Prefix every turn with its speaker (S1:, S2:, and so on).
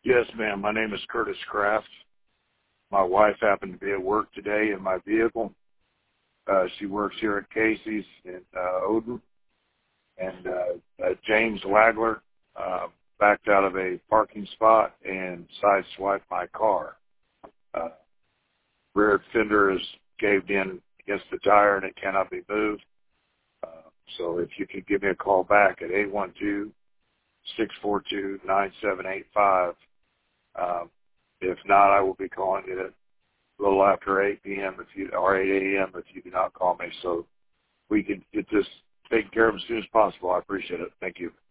S1: Yes, ma'am. My name is Curtis Kraft. My wife happened to be at work today in my vehicle. She works here at Casey's in Odin. And James Wagler backed out of a parking spot and sideswiped my car. Rear fender is caved in against the tire and it cannot be moved. So if you could give me a call back at 812-642-9785. If not, I will be calling you at a little after 8 p.m. or 8 a.m. if you do not call me, so we can get this taken care of as soon as possible. I appreciate it. Thank you.